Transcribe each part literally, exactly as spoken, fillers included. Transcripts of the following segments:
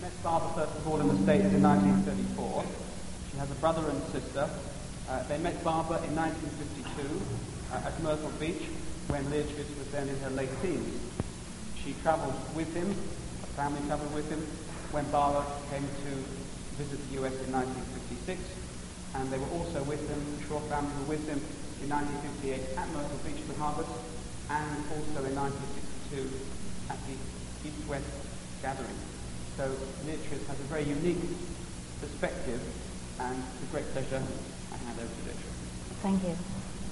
met Barbara first of all in the States in nineteen thirty-four. She has a brother and sister. Uh, they met Barbara in nineteen fifty-two uh, at Myrtle Beach when Leatrice was then in her late teens. She travelled with him, a family travelled with him, when Barbara came to visit the U S in nineteen fifty-six, and they were also with him, the Shaw family were with him in nineteen fifty-eight at Myrtle Beach, the Harvard, and also in nineteen sixty-two at the East-West gathering. So Leatrice has a very unique perspective, and it's a great pleasure I hand over to Leatrice. Thank you.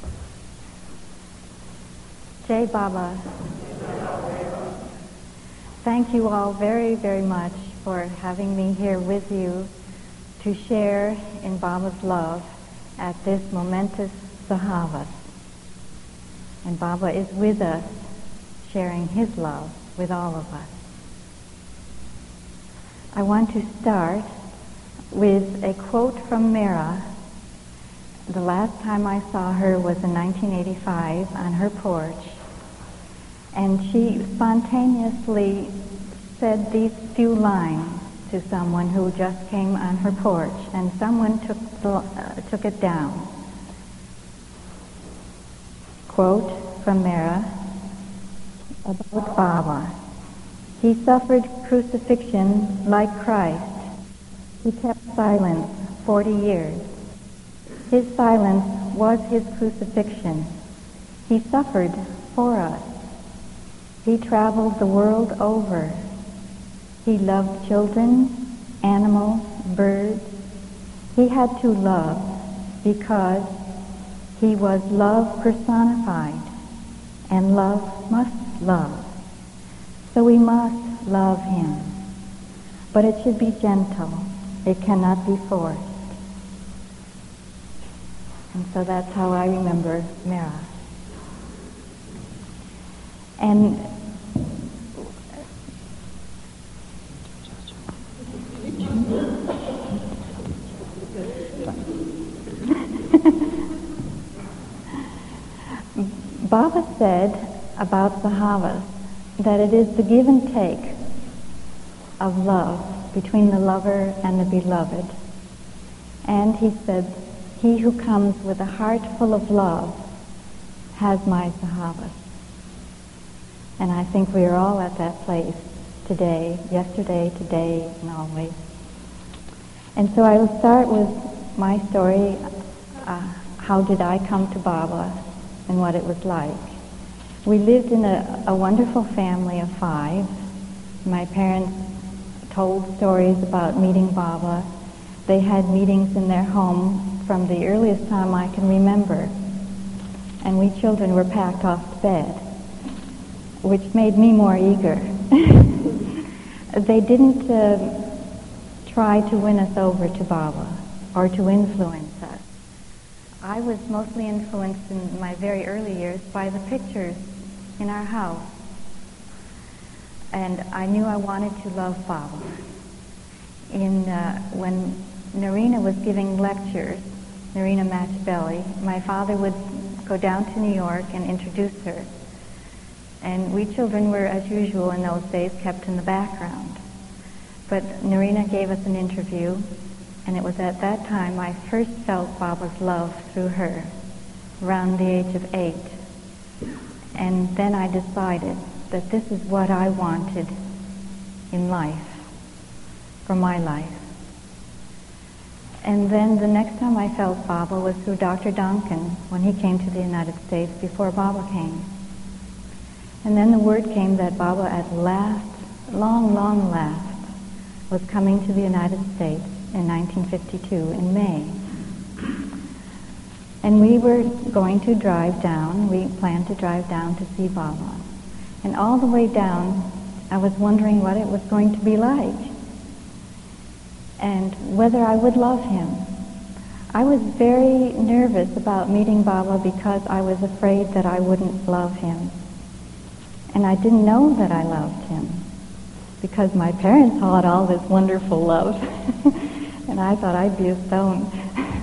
Jai Baba. Thank you all very, very much for having me here with you to share in Baba's love at this momentous Sahavas. And Baba is with us, sharing his love with all of us. I want to start with a quote from Mira. The last time I saw her was in nineteen eighty-five on her porch, and she spontaneously said these few lines to someone who just came on her porch, and someone took, the, uh, took it down. Quote from Mira about Baba. He suffered crucifixion like Christ. He kept silence forty years. His silence was his crucifixion. He suffered for us. He traveled the world over. He loved children, animals, birds. He had to love because he was love personified, and love must love. So we must love him. But it should be gentle. It cannot be forced. And so that's how I remember Mira. And Baba said about Sahavas that it is the give and take of love between the lover and the beloved. And he said, he who comes with a heart full of love has my Sahavas. And I think we are all at that place today, yesterday, today, and always. And so I will start with my story, uh, how did I come to Baba and what it was like. We lived in a, a wonderful family of five. My parents told stories about meeting Baba. They had meetings in their home from the earliest time I can remember. And we children were packed off to bed, which made me more eager. They didn't uh, try to win us over to Baba or to influence us. I was mostly influenced in my very early years by the pictures in our house. And I knew I wanted to love Baba. In, uh, when Narina was giving lectures, Narina Machabelli, my father would go down to New York and introduce her. And we children were, as usual in those days, kept in the background. But Narina gave us an interview, and it was at that time I first felt Baba's love through her, around the age of eight. And then I decided that this is what I wanted in life, for my life. And then the next time I felt Baba was through Doctor Duncan, when he came to the United States before Baba came. And then the word came that Baba at last, long, long last, was coming to the United States in nineteen fifty-two, in May. And we were going to drive down, we planned to drive down to see Baba. And all the way down, I was wondering what it was going to be like, and whether I would love him. I was very nervous about meeting Baba because I was afraid that I wouldn't love him. And I didn't know that I loved him, because my parents had all this wonderful love, and I thought I'd be a stone.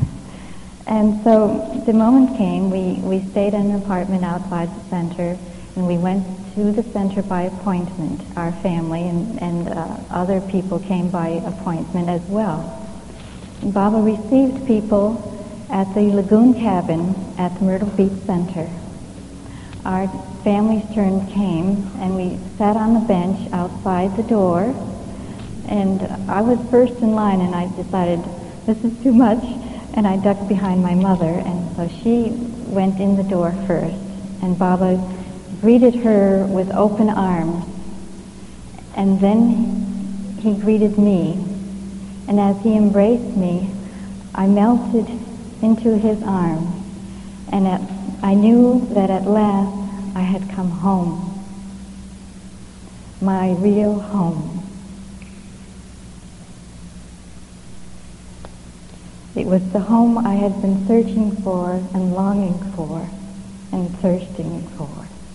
And so the moment came, we, we stayed in an apartment outside the center, And we went to the center by appointment, our family, and, and uh, other people came by appointment as well. And Baba received people at the Lagoon Cabin at the Myrtle Beach Center. Our family's turn came, and we sat on the bench outside the door, and I was first in line, and I decided, this is too much, and I ducked behind my mother, and so she went in the door first, and Baba greeted her with open arms, and then he greeted me, and as he embraced me, I melted into his arms, and at, I knew that at last I had come home, my real home. It was the home I had been searching for and longing for and thirsting for.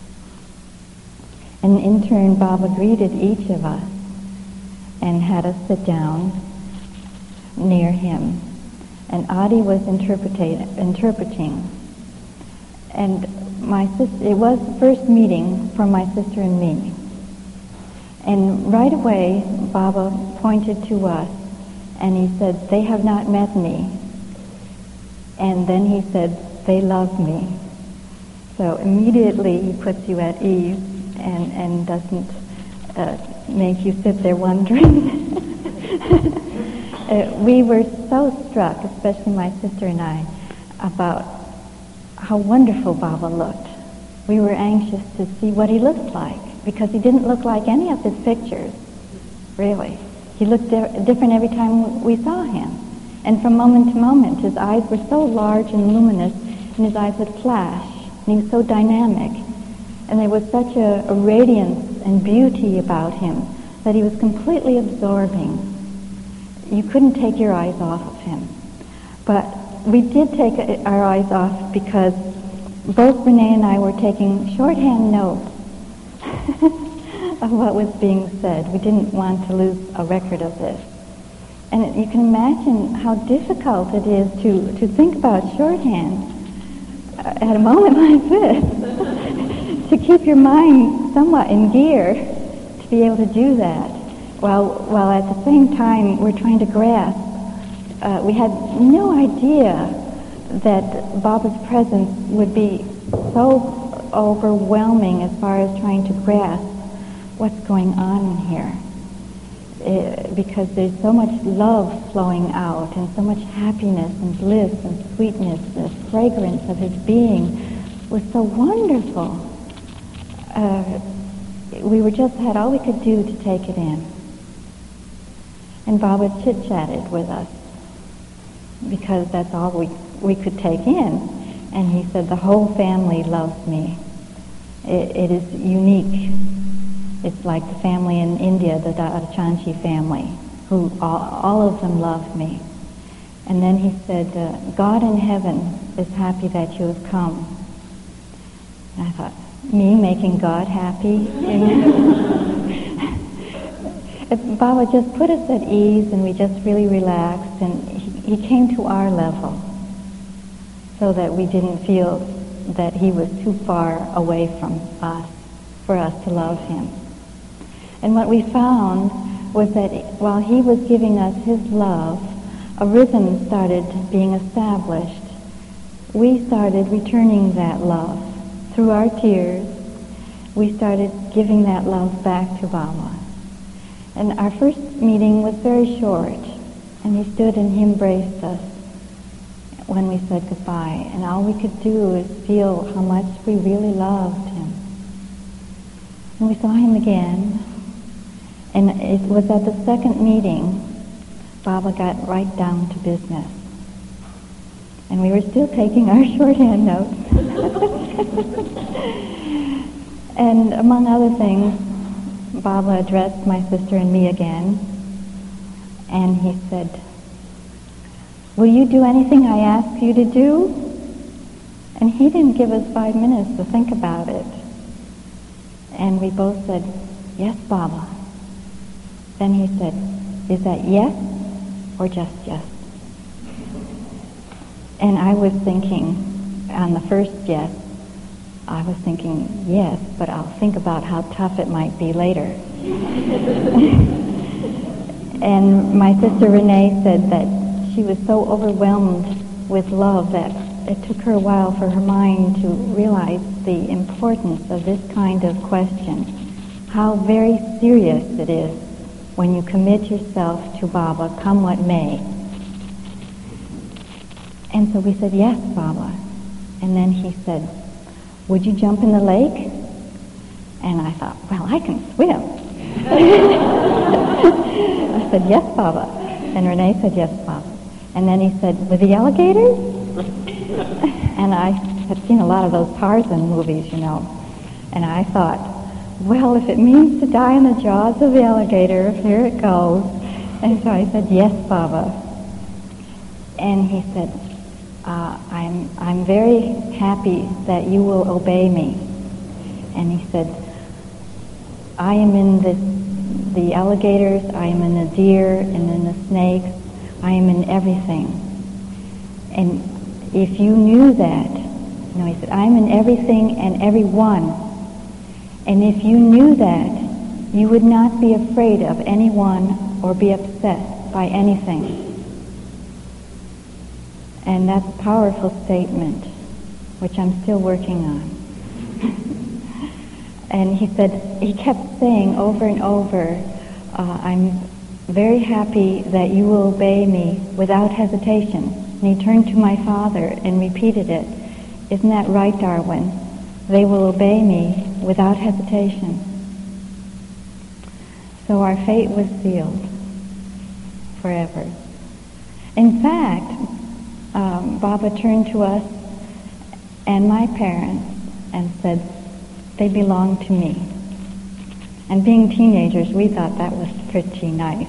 And in turn, Baba greeted each of us and had us sit down near him. And Adi was interpreting. And my sister, it was the first meeting for my sister and me. And right away, Baba pointed to us, and he said, they have not met me. And then he said, they love me. So immediately he puts you at ease and, and doesn't uh, make you sit there wondering. uh, we were so struck, especially my sister and I, about how wonderful Baba looked. We were anxious to see what he looked like, because he didn't look like any of his pictures, really. He looked di- different every time we saw him. And from moment to moment, his eyes were so large and luminous, and his eyes would flash, and he was so dynamic. And there was such a, a radiance and beauty about him that he was completely absorbing. You couldn't take your eyes off of him. But we did take our eyes off because both Renee and I were taking shorthand notes of what was being said. We didn't want to lose a record of this. And you can imagine how difficult it is to, to think about shorthand at a moment like this, to keep your mind somewhat in gear, to be able to do that, while, while at the same time we're trying to grasp. Uh, we had no idea that Baba's presence would be so overwhelming as far as trying to grasp what's going on in here. It, because there's so much love flowing out, and so much happiness and bliss and sweetness. The fragrance of his being was so wonderful. Uh, we were just had all we could do to take it in. And Baba chit-chatted with us, because that's all we, we could take in. And he said, the whole family loves me. It, it is unique. It's like the family in India, the Chanchi family, who all, all of them love me. And then he said, uh, God in heaven is happy that you have come. And I thought, me making God happy? Baba just put us at ease, and we just really relaxed, and he, he came to our level so that we didn't feel that he was too far away from us for us to love him. And what we found was that while he was giving us his love, a rhythm started being established. We started returning that love. Through our tears, we started giving that love back to Baba. And our first meeting was very short, and he stood and he embraced us when we said goodbye. And all we could do is feel how much we really loved him. And we saw him again. And it was at the second meeting, Baba got right down to business. And we were still taking our shorthand notes. And among other things, Baba addressed my sister and me again. And he said, will you do anything I ask you to do? And he didn't give us five minutes to think about it. And we both said, yes, Baba. Then he said, is that yes or just yes? And I was thinking on the first yes, I was thinking, yes, but I'll think about how tough it might be later. And my sister Renee said that she was so overwhelmed with love that it took her a while for her mind to realize the importance of this kind of question, how very serious it is when you commit yourself to Baba, come what may. And so we said, yes, Baba. And then he said, would you jump in the lake? And I thought, well, I can swim. I said, yes, Baba. And Renee said, yes, Baba. And then he said, with the alligators? And I had seen a lot of those Tarzan movies, you know. And I thought, well, if it means to die in the jaws of the alligator, here it goes. And so I said, yes, Baba. And he said, uh, I'm, I'm very happy that you will obey me. And he said, I am in the, the alligators, I am in the deer, and in the snakes, I am in everything. And if you knew that, no, he said, I'm in everything and everyone. And if you knew that, you would not be afraid of anyone or be upset by anything. And that's a powerful statement, which I'm still working on. And he said, he kept saying over and over, uh, I'm very happy that you will obey me without hesitation. And he turned to my father and repeated it. Isn't that right, Darwin? They will obey me without hesitation. So our fate was sealed forever. In fact, um, Baba turned to us and my parents and said, they belong to me. And being teenagers, we thought that was pretty nice.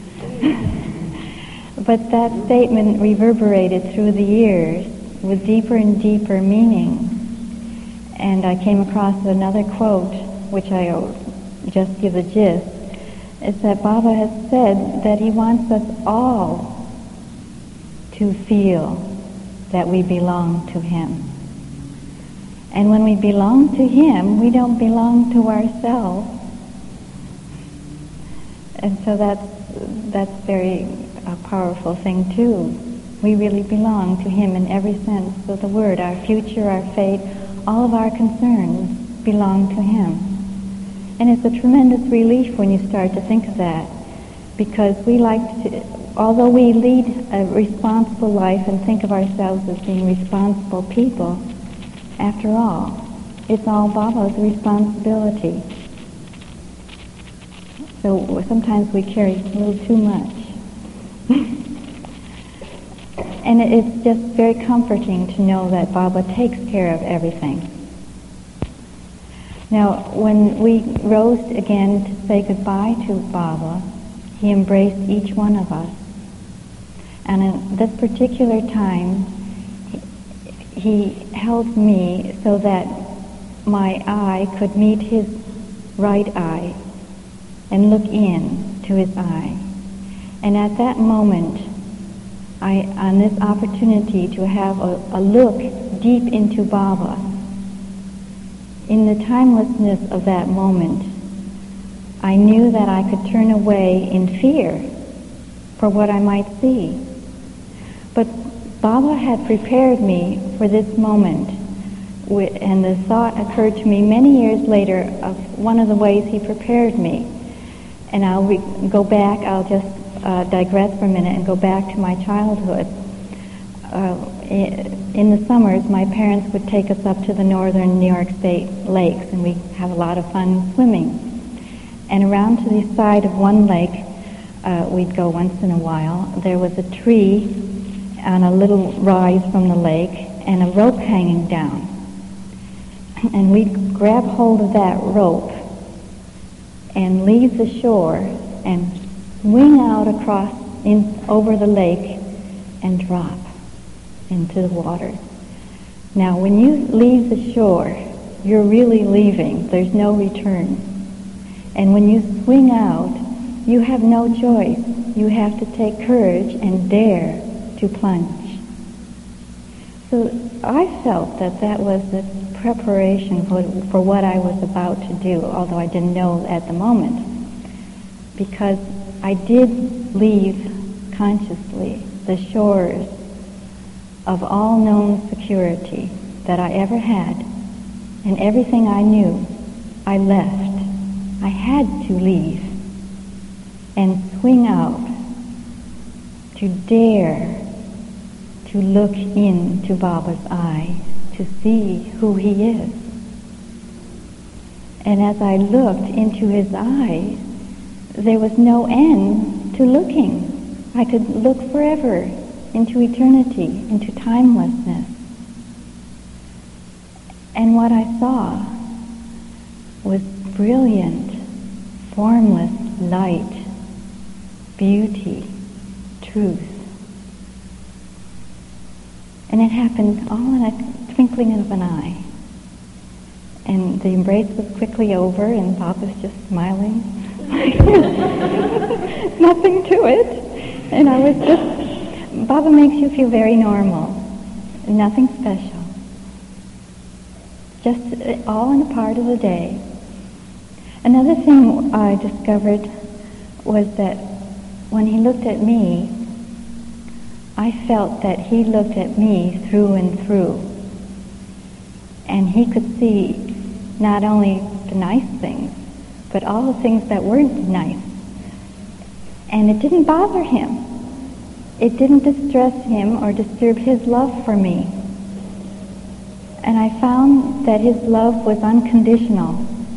But that statement reverberated through the years with deeper and deeper meaning. And I came across another quote, which I'll just give the gist. It's that Baba has said that he wants us all to feel that we belong to him. And when we belong to him, we don't belong to ourselves. And so that's that's very a powerful thing too. We really belong to him in every sense of the word. Our future, our fate, all of our concerns belong to him. And it's a tremendous relief when you start to think of that, because we like to, although we lead a responsible life and think of ourselves as being responsible people, after all, it's all Baba's responsibility. So sometimes we carry a little too much. And it's just very comforting to know that Baba takes care of everything. Now, when we rose again to say goodbye to Baba, he embraced each one of us. And in this particular time, he held me so that my eye could meet his right eye and look in to his eye. And at that moment, I, on this opportunity to have a, a look deep into Baba, in the timelessness of that moment, I knew that I could turn away in fear for what I might see. But Baba had prepared me for this moment, and the thought occurred to me many years later of one of the ways he prepared me. And I'll re- go back, I'll just uh, digress for a minute and go back to my childhood. Uh, in the summers, my parents would take us up to the northern New York State lakes, and we have a lot of fun swimming. And around to the side of one lake, uh, we'd go once in a while. There was a tree on a little rise from the lake and a rope hanging down. And we'd grab hold of that rope and leave the shore and swing out across in over the lake and drop into the water. Now, when you leave the shore, you're really leaving. There's no return. And when you swing out, you have no choice. You have to take courage and dare to plunge. So I felt that that was the preparation for, for what I was about to do, although I didn't know at the moment. Because I did leave consciously the shores of all known security that I ever had, and everything I knew, I left. I had to leave and swing out to dare to look into Baba's eye, to see who he is. And as I looked into his eyes, there was no end to looking. I could look forever into eternity, into timelessness. And what I saw was brilliant, formless light, beauty, truth. And it happened all in a twinkling of an eye. And the embrace was quickly over, and Bob was just smiling. Nothing to it. And I was just, Baba makes you feel very normal. Nothing special. Just all in a part of the day. Another thing I discovered was that when he looked at me, I felt that he looked at me through and through. And he could see not only the nice things, but all the things that weren't nice. And it didn't bother him. It didn't distress him or disturb his love for me. And I found that his love was unconditional,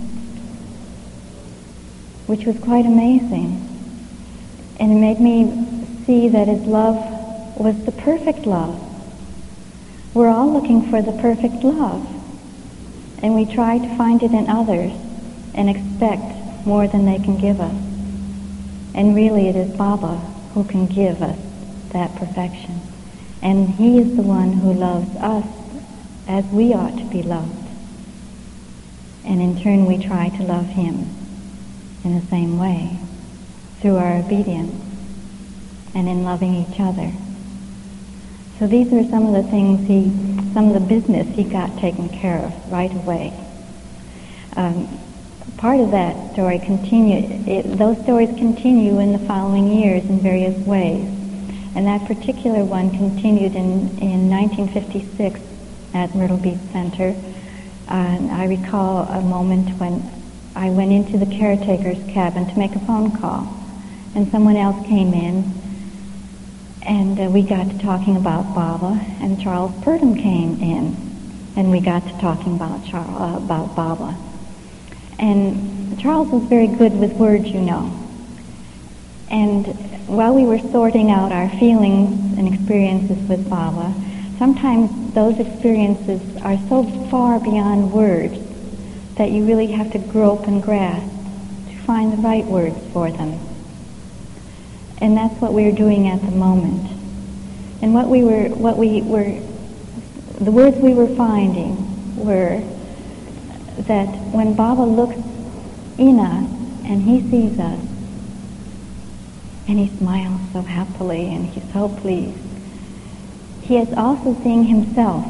which was quite amazing. And it made me see that his love was the perfect love. We're all looking for the perfect love. And we try to find it in others and expect more than they can give us. And really it is Baba who can give us that perfection. And he is the one who loves us as we ought to be loved. And in turn we try to love him in the same way, through our obedience and in loving each other. So these are some of the things he, some of the business he got taken care of right away. Um, part of that story continued, it, those stories continue in the following years in various ways. And that particular one continued in, in nineteen fifty-six at Myrtle Beach Center. And I recall a moment when I went into the caretaker's cabin to make a phone call, and someone else came in, and uh, we got to talking about Baba, and Charles Purdom came in, and we got to talking about Char- uh, about Baba. And Charles was very good with words, you know. And while we were sorting out our feelings and experiences with Baba, sometimes those experiences are so far beyond words that you really have to grope and grasp to find the right words for them. And that's what we were doing at the moment. And what we were, what we were, the words we were finding were that when Baba looks in us and he sees us, and he smiles so happily and he's so pleased, he is also seeing himself,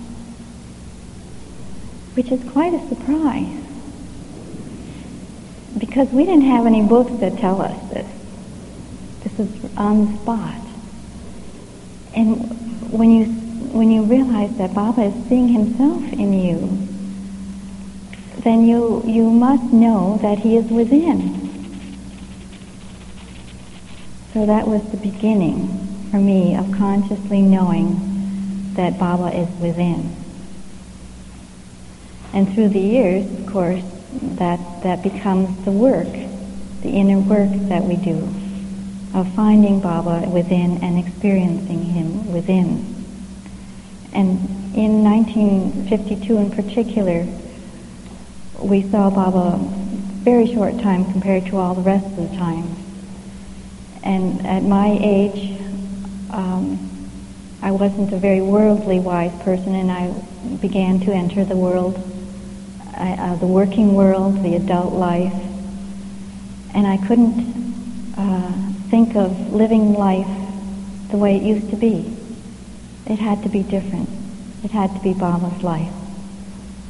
which is quite a surprise, because we didn't have any books that tell us this. This is on the spot. And when you when you realize that Baba is seeing himself in you, then you you must know that he is within. So that was the beginning for me of consciously knowing that Baba is within. And through the years, of course, that, that becomes the work, the inner work that we do, of finding Baba within and experiencing him within. And in nineteen fifty-two in particular, we saw Baba a very short time compared to all the rest of the time. And at my age, um, I wasn't a very worldly wise person, and I began to enter the world, uh, uh, the working world, the adult life, and I couldn't uh, think of living life the way it used to be. It had to be different. It had to be Baba's life.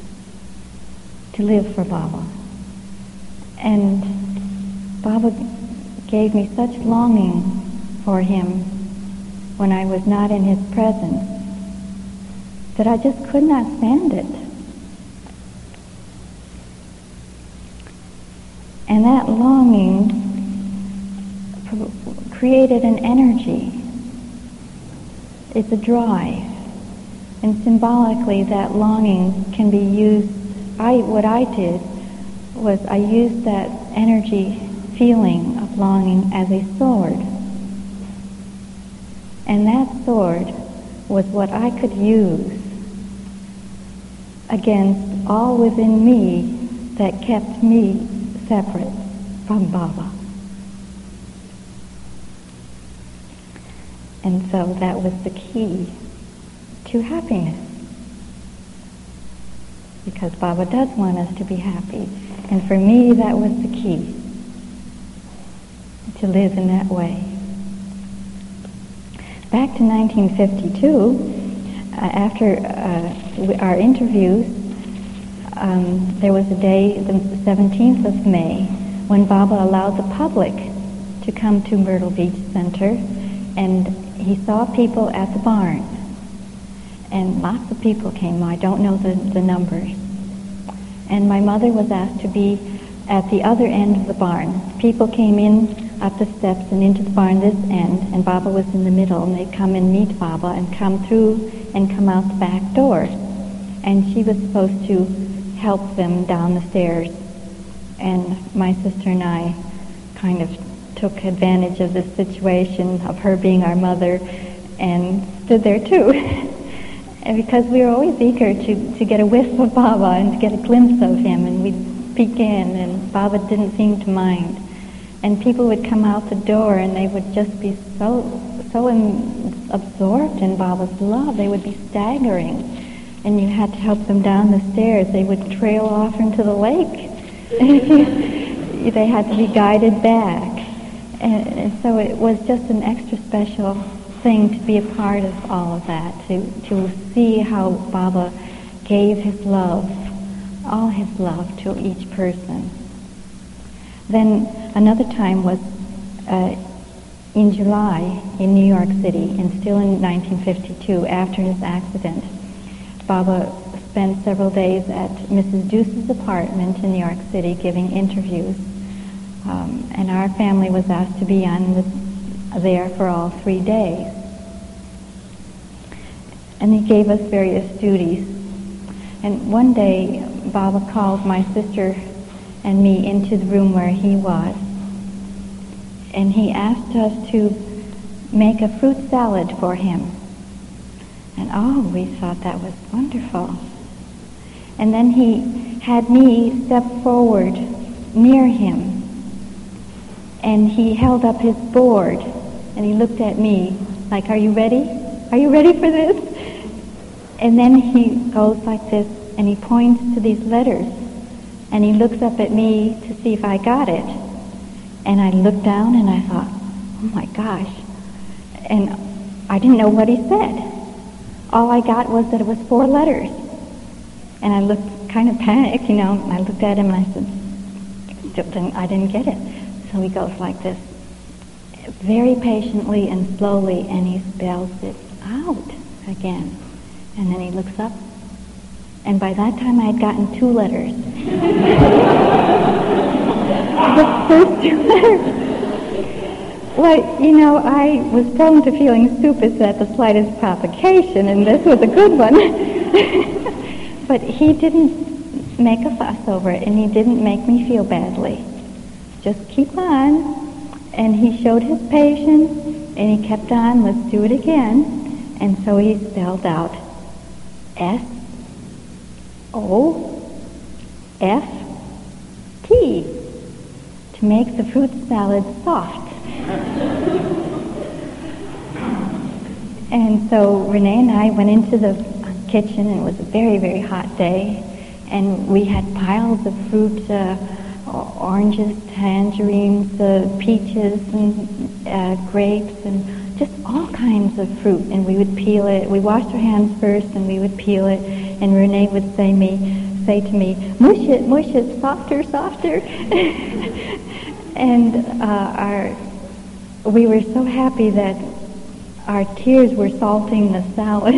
to live for Baba. And Baba gave me such longing for him when I was not in his presence that I just could not stand it. And that longing created an energy. It's a drive. And symbolically, that longing can be used. I, what I did was I used that energy feeling of longing as a sword. And that sword was what I could use against all within me that kept me separate from Baba. And so that was the key to happiness. Because Baba does want us to be happy. And for me, that was the key. To live in that way. Back to nineteen fifty-two, uh, after uh, our interviews, um, there was a day, the seventeenth of May, when Baba allowed the public to come to Myrtle Beach Center, and he saw people at the barn. And lots of people came. I don't know the, the numbers. And my mother was asked to be at the other end of the barn. People came in up the steps and into the barn this end, and Baba was in the middle, and they'd come and meet Baba and come through and come out the back door. And she was supposed to help them down the stairs. And my sister and I kind of took advantage of this situation of her being our mother and stood there too. And because we were always eager to, to get a whiff of Baba and to get a glimpse of him, and we'd peek in, and Baba didn't seem to mind. And people would come out the door, and they would just be so so in, absorbed in Baba's love. They would be staggering, and you had to help them down the stairs. They would trail off into the lake. They had to be guided back. And, and so it was just an extra special thing to be a part of all of that, to, to see how Baba gave his love, all his love to each person. Then another time was uh, in July in New York City, and still in nineteen fifty-two, after his accident. Baba spent several days at Missus Deuce's apartment in New York City giving interviews. Um, and our family was asked to be on the, there for all three days. And he gave us various duties. And one day, Baba called my sister and me into the room where he was. And he asked us to make a fruit salad for him. And oh, we thought that was wonderful. And then he had me step forward near him. And he held up his board, and he looked at me like, are you ready? Are you ready for this? And then he goes like this, and he points to these letters, and he looks up at me to see if I got it. And I looked down, and I thought, oh my gosh. And I didn't know what he said. All I got was that it was four letters. And I looked kind of panicked, you know, and I looked at him, and I said, I didn't get it. So he goes like this, very patiently and slowly, and he spells it out again. And then he looks up, and by that time I had gotten two letters. The first two letters. Well, you know, I was prone to feeling stupid at the slightest provocation, and this was a good one. But he didn't make a fuss over it, and he didn't make me feel badly. Just keep on. And he showed his patience, and he kept on, let's do it again. And so he spelled out S O F T to make the fruit salad soft. And so Renee and I went into the kitchen, and it was a very, very hot day, and we had piles of fruit, uh, oranges, tangerines, uh, peaches, and uh, grapes, and just all kinds of fruit. And we would peel it. We washed our hands first, and we would peel it. And Renee would say me, say to me, "Mush it, mush it, softer, softer." And uh, our, we were so happy that our tears were salting the salad.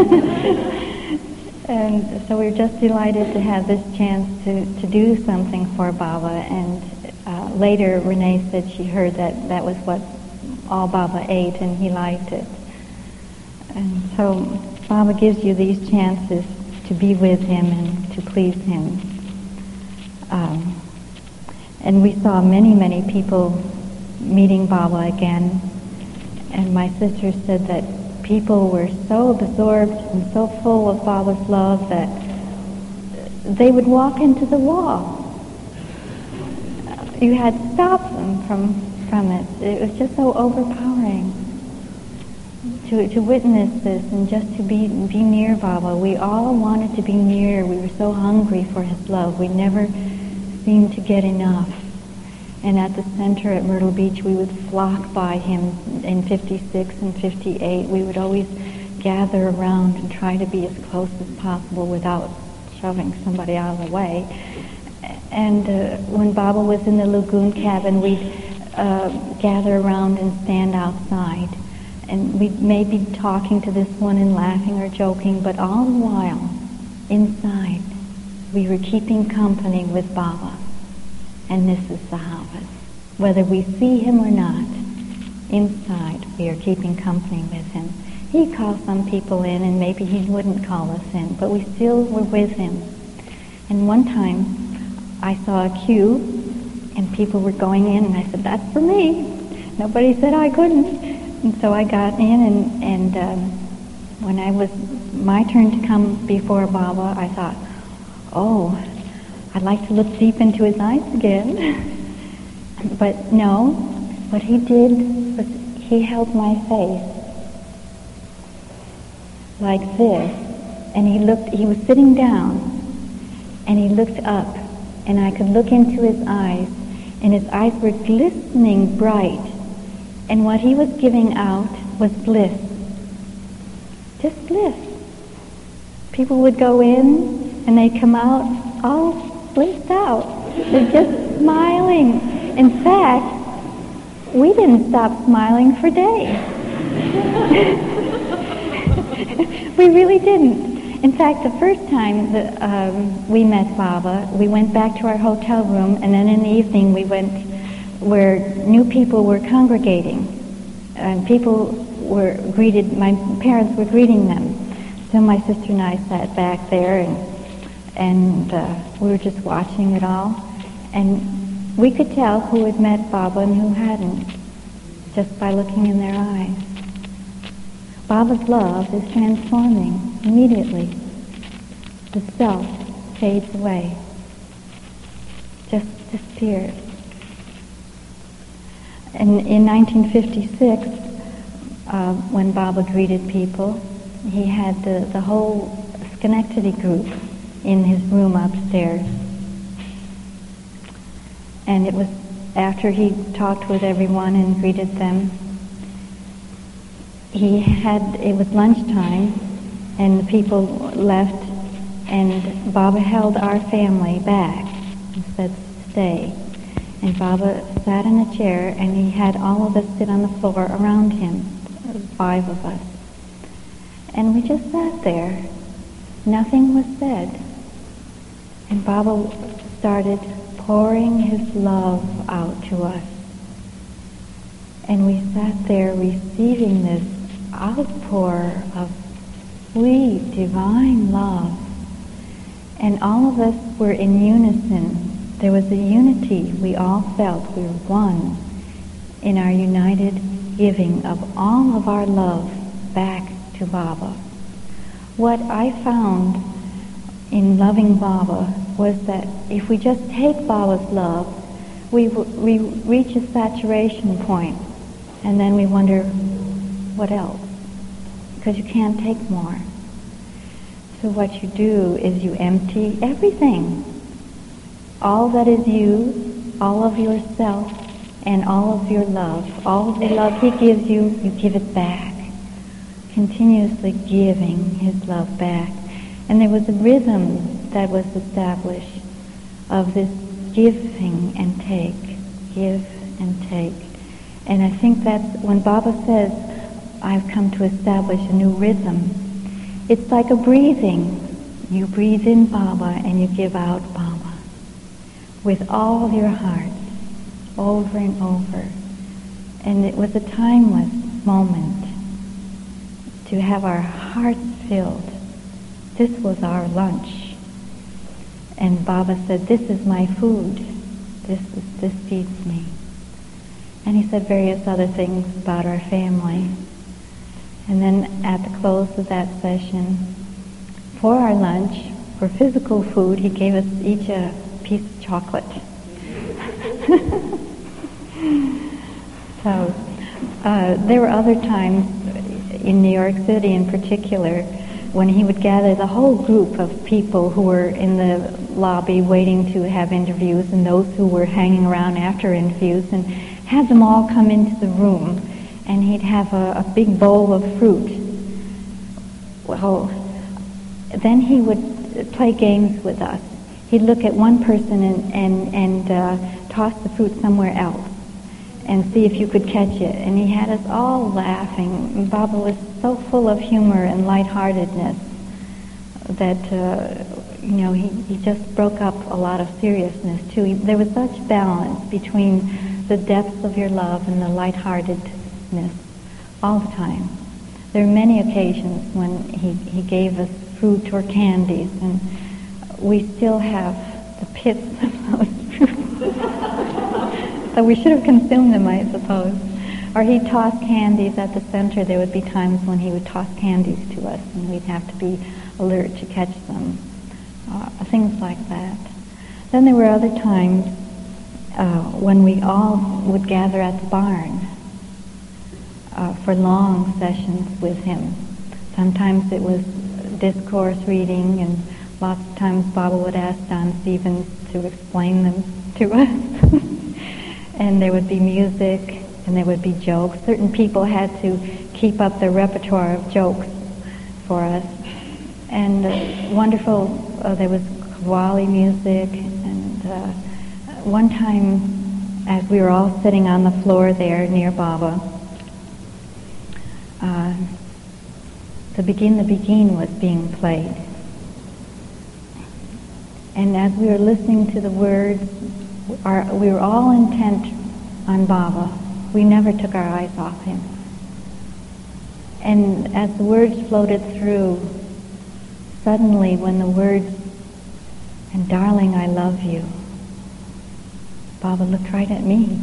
And so we were just delighted to have this chance to, to do something for Baba. And uh, later Renee said she heard that that was what all Baba ate, and he liked it. And so Baba gives you these chances to be with him and to please him. Um, and we saw many, many people meeting Baba again. And my sister said that people were so absorbed and so full of Baba's love that they would walk into the wall. You had to stop them from, from it. It was just so overpowering to, to witness this and just to be, be near Baba. We all wanted to be near. We were so hungry for his love. We never seemed to get enough. And at the center at Myrtle Beach, we would flock by him in fifty-six and fifty-eight. We would always gather around and try to be as close as possible without shoving somebody out of the way. And uh, when Baba was in the lagoon cabin, we'd uh, gather around and stand outside. And we'd maybe talking to this one and laughing or joking, but all the while, inside, we were keeping company with Baba. And this is the Havas. Whether we see him or not, inside we are keeping company with him. He calls some people in, and maybe he wouldn't call us in, but we still were with him. And one time I saw a queue, and people were going in, and I said, "That's for me." Nobody said I couldn't. And so I got in, and, and um, when I was my turn to come before Baba, I thought, oh, I'd like to look deep into his eyes again. But no, what he did was he held my face like this, and he looked, he was sitting down, and he looked up, and I could look into his eyes, and his eyes were glistening bright, and what he was giving out was bliss. Just bliss. People would go in, and they'd come out all blissed out. They're just smiling. In fact, we didn't stop smiling for days. We really didn't. In fact, the first time that um, we met Baba, we went back to our hotel room, and then in the evening we went where new people were congregating. And people were greeted, my parents were greeting them. So my sister and I sat back there, and and uh, we were just watching it all. And we could tell who had met Baba and who hadn't, just by looking in their eyes. Baba's love is transforming immediately. The self fades away, just disappears. And in nineteen fifty-six, uh, when Baba greeted people, he had the, the whole Schenectady group in his room upstairs. And it was after he talked with everyone and greeted them, he had, it was lunchtime, and the people left, and Baba held our family back and said, "Stay." And Baba sat in a chair, and he had all of us sit on the floor around him, five of us. And we just sat there. Nothing was said. And Baba started pouring his love out to us. And we sat there receiving this outpour of sweet, divine love. And all of us were in unison. There was a unity. We all felt we were one in our united giving of all of our love back to Baba. What I found in loving Baba was that if we just take Baba's love, we, we reach a saturation point, and then we wonder, what else? Because you can't take more. So what you do is you empty everything. All that is you, all of yourself, and all of your love. All of the love he gives you, you give it back. Continuously giving his love back. And there was a rhythm that was established of this giving and take, give and take. And I think that's when Baba says, I've come to establish a new rhythm. It's like a breathing. You breathe in Baba and you give out Baba with all your heart, over and over. And it was a timeless moment to have our hearts filled. This was our lunch. And Baba said, this is my food. This is, this feeds me. And he said various other things about our family. And then at the close of that session, for our lunch, for physical food, he gave us each a piece of chocolate. So uh, there were other times in New York City in particular when he would gather the whole group of people who were in the lobby waiting to have interviews and those who were hanging around after interviews, and have them all come into the room, and he'd have a, a big bowl of fruit. Well, then he would play games with us. He'd look at one person and, and, and uh, toss the fruit somewhere else and see if you could catch it. And he had us all laughing. And Baba was so full of humor and lightheartedness that, uh, you know, he, he just broke up a lot of seriousness, too. He, there was such balance between the depths of your love and the lightheartedness all the time. There are many occasions when he, he gave us fruit or candies, and we still have the pits of those fruits. So we should have consumed them, I suppose. Or he'd toss candies at the center. There would be times when he would toss candies to us, and we'd have to be alert to catch them. Uh, things like that. Then there were other times uh, when we all would gather at the barn uh, for long sessions with him. Sometimes it was discourse reading, and lots of times Baba would ask Don Stevens to explain them to us. And there would be music, and there would be jokes. Certain people had to keep up their repertoire of jokes for us. And uh, wonderful, uh, there was Qawwali music, and uh, one time, as we were all sitting on the floor there near Baba, uh, the Begin the Begin was being played. And as we were listening to the words, our, we were all intent on Baba. We never took our eyes off him. And as the words floated through, suddenly when the words, and darling, I love you, Baba looked right at me.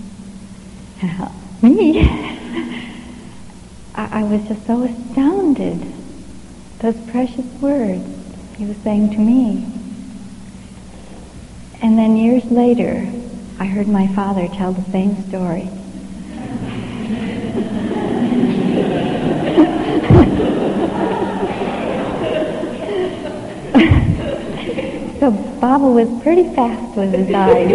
Me? I, I was just so astounded. Those precious words he was saying to me. And then years later, I heard my father tell the same story. So Baba was pretty fast with his eyes.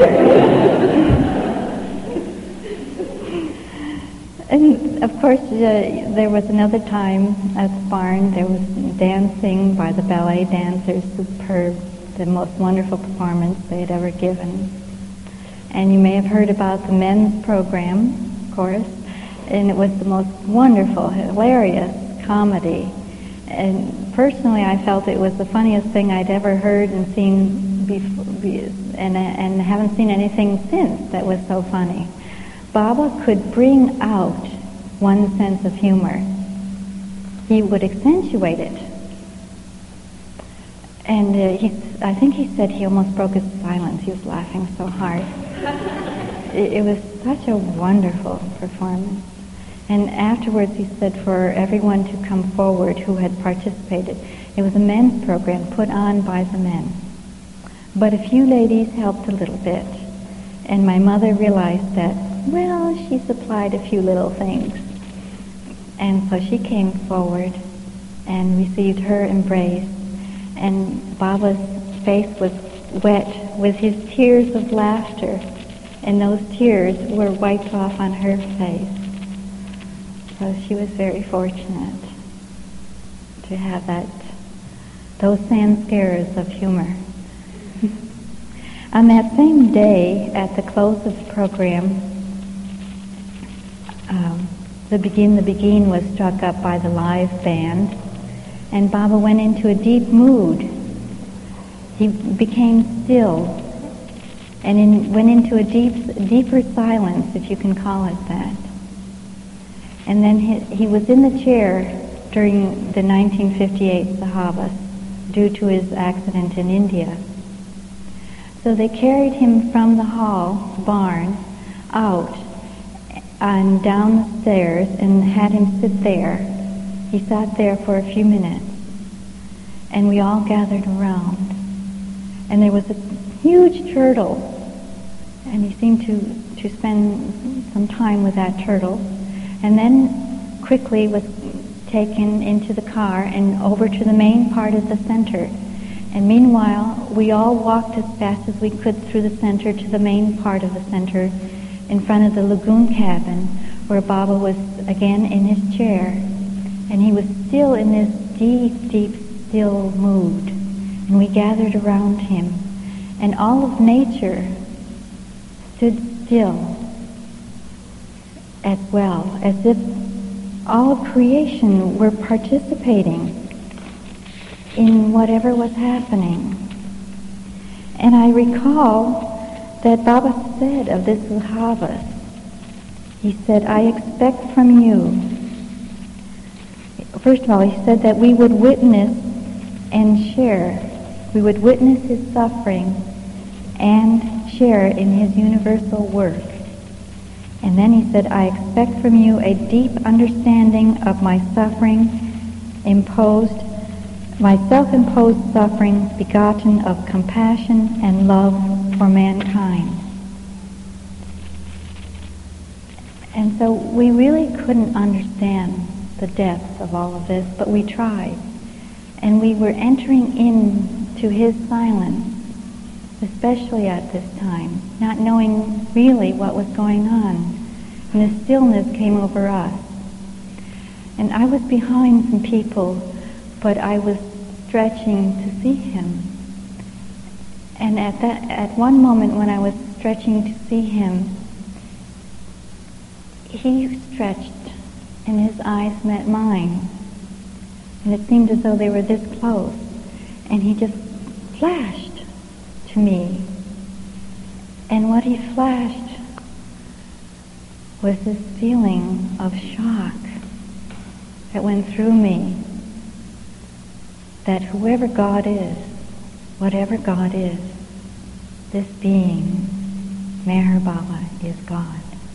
And of course, uh, there was another time at the barn, there was dancing by the ballet dancers, superb, the most wonderful performance they had ever given. And you may have heard about the men's program, of course, and it was the most wonderful, hilarious comedy. And personally, I felt it was the funniest thing I'd ever heard and seen before, and, and haven't seen anything since that was so funny. Baba could bring out one sense of humor. He would accentuate it. And uh, he, I think he said he almost broke his silence. He was laughing so hard. it, it was such a wonderful performance. And afterwards he said for everyone to come forward who had participated. It was a men's program put on by the men. But a few ladies helped a little bit. And my mother realized that, well, she supplied a few little things. And so she came forward and received her embrace. And Baba's face was wet with his tears of laughter. And those tears were wiped off on her face. So she was very fortunate to have that those sanskaras of humor. On that same day, at the close of the program, um, the Begin the Begin was struck up by the live band, and Baba went into a deep mood. He became still and in, went into a deep, deeper silence, if you can call it that. And then he, he was in the chair during the nineteen fifty-eight Sahavas due to his accident in India. So they carried him from the hall, barn, out and down the stairs and had him sit there. He sat there for a few minutes, and we all gathered around. And there was a huge turtle, and he seemed to, to spend some time with that turtle, and then quickly was taken into the car and over to the main part of the center. And meanwhile, we all walked as fast as we could through the center to the main part of the center in front of the lagoon cabin, where Baba was again in his chair. And he was still in this deep, deep, still mood. And we gathered around him. And all of nature stood still as well, as if all of creation were participating in whatever was happening. And I recall that Baba said of this Sahavas, he said, I expect from you, first of all, he said that we would witness and share, we would witness his suffering and share in his universal work. And then he said, I expect from you a deep understanding of my suffering imposed my self-imposed suffering begotten of compassion and love for mankind. And so we really couldn't understand the depth of all of this, but we tried. And we were entering into his silence, especially at this time, not knowing really what was going on. And the stillness came over us. And I was behind some people, but I was stretching to see him. And at that, at one moment when I was stretching to see him, he stretched and his eyes met mine. And it seemed as though they were this close. And he just flashed to me. And what he flashed was this feeling of shock that went through me. That whoever God is, whatever God is, this being, Meher Baba, is God.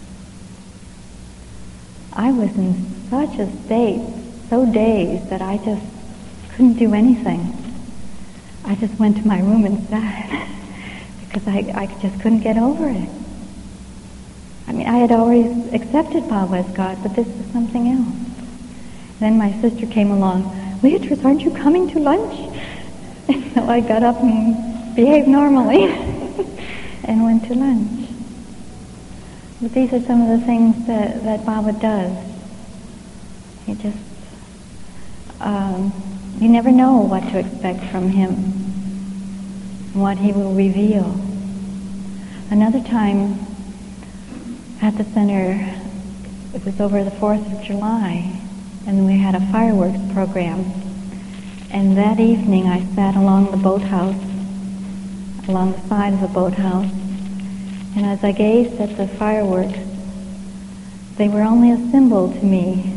I was in such a state, so dazed, that I just couldn't do anything. I just went to my room and sat because I, I just couldn't get over it. I mean, I had always accepted Baba as God, but this was something else. Then my sister came along. Beatrice, aren't you coming to lunch? And so I got up and behaved normally and went to lunch. But these are some of the things that, that Baba does. He just, um, you never know what to expect from him, what he will reveal. Another time at the center, it was over the fourth of July, and we had a fireworks program. And that evening I sat along the boathouse, along the side of the boathouse, and as I gazed at the fireworks, they were only a symbol to me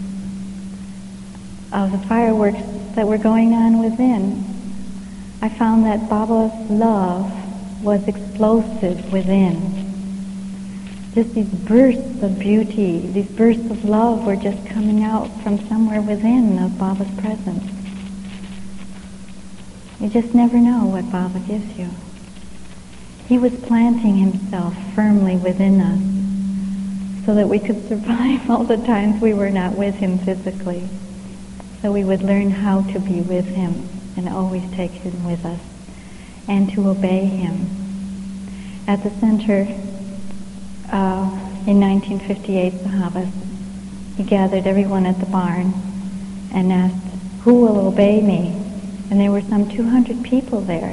of the fireworks that were going on within. I found that Baba's love was explosive within. Just these bursts of beauty, these bursts of love were just coming out from somewhere within of Baba's presence. You just never know what Baba gives you. He was planting himself firmly within us so that we could survive all the times we were not with him physically. So we would learn how to be with him and always take him with us and to obey him. At the center, Uh, in nineteen fifty-eight Sahavas, he gathered everyone at the barn and asked, who will obey me? and there were some two hundred people there.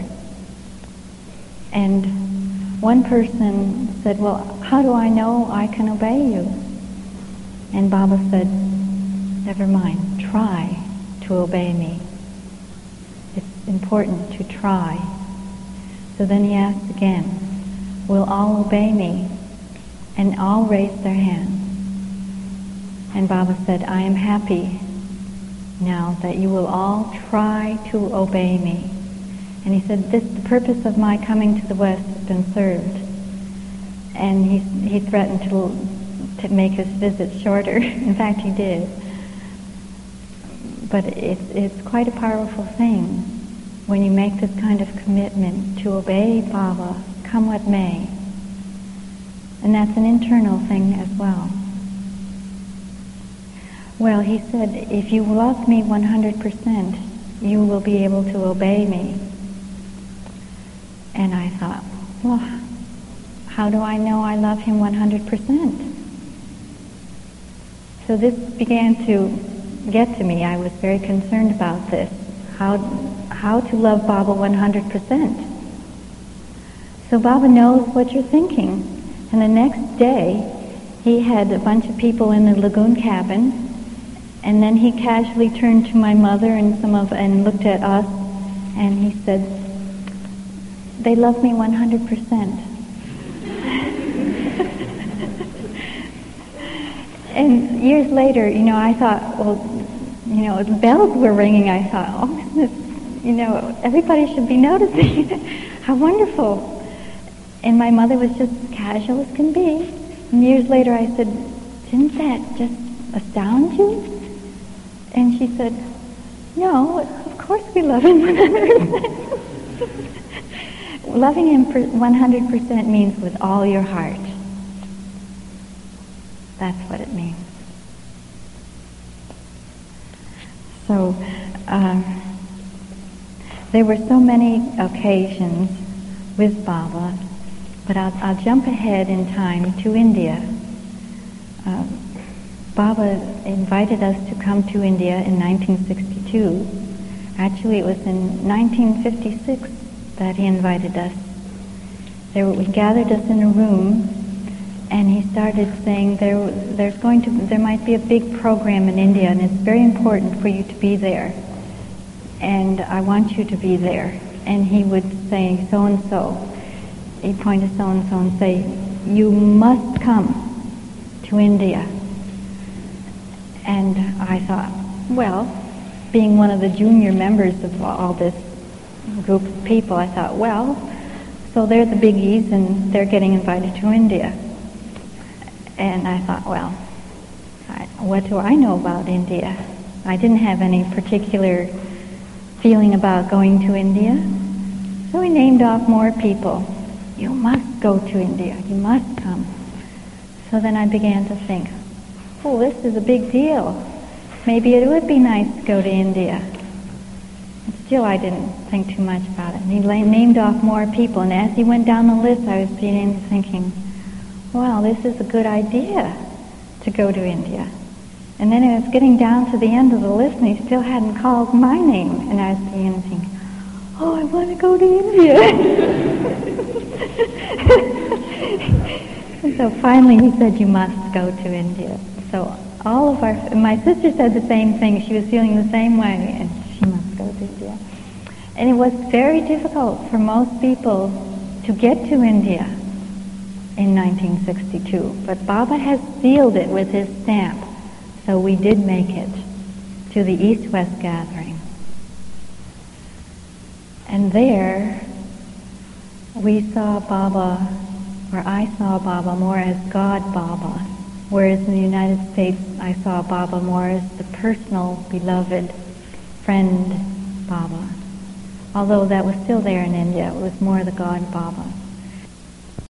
And one person said, well, how do I know I can obey you? And Baba said, never mind, try to obey me. It's important to try. So then he asked again, will all obey me? And all raised their hands. And Baba said, I am happy now that you will all try to obey me. And he said, this, the purpose of my coming to the West has been served. And he, he threatened to, to make his visit shorter. In fact, he did. But it's, it's quite a powerful thing when you make this kind of commitment to obey Baba, come what may. And that's an internal thing as well. Well, he said, if you love me one hundred percent, you will be able to obey me. And I thought, well, how do I know I love him one hundred percent? So this began to get to me. I was very concerned about this, how, how to love Baba one hundred percent. So Baba knows what you're thinking. And the next day, he had a bunch of people in the lagoon cabin, and then he casually turned to my mother and some of and looked at us, and he said, they love me one hundred percent. And years later, you know, I thought, well, you know, the bells were ringing. I thought, oh, this, you know, everybody should be noticing. How wonderful. And my mother was just as casual as can be. And years later I said, didn't that just astound you? And she said, no, of course we love him one hundred percent. Loving him one hundred percent means with all your heart. That's what it means. So, um, there were so many occasions with Baba, but I'll, I'll jump ahead in time to India. Uh, Baba invited us to come to India in nineteen sixty-two. Actually, it was in nineteen fifty-six that he invited us. There, he gathered us in a room, and he started saying there, there's going to, there might be a big program in India, and it's very important for you to be there. And I want you to be there. And he would say, so and so. He'd point to so and so and say, you must come to India. And I thought, well, being one of the junior members of all this group of people, I thought, well, so they're the biggies and they're getting invited to India. And I thought, well, I, what do I know about India? I didn't have any particular feeling about going to India. So he named off more people. You must go to India. You must come. So then I began to think, oh, this is a big deal. Maybe it would be nice to go to India. And still I didn't think too much about it. And he named off more people. And as he went down the list, I was beginning to thinking, wow, this is a good idea to go to India. And then it was getting down to the end of the list, and he still hadn't called my name. And I was beginning to think, oh, I want to go to India. And so finally he said, you must go to India. So all of our, my sister said the same thing. She was feeling the same way, and she must go to India. And it was very difficult for most people to get to India in nineteen sixty-two. But Baba has sealed it with his stamp. So we did make it to the East-West gathering. And there we saw Baba, or I saw Baba more as God Baba, whereas in the United States I saw Baba more as the personal, beloved friend Baba. Although that was still there in India, it was more the God Baba.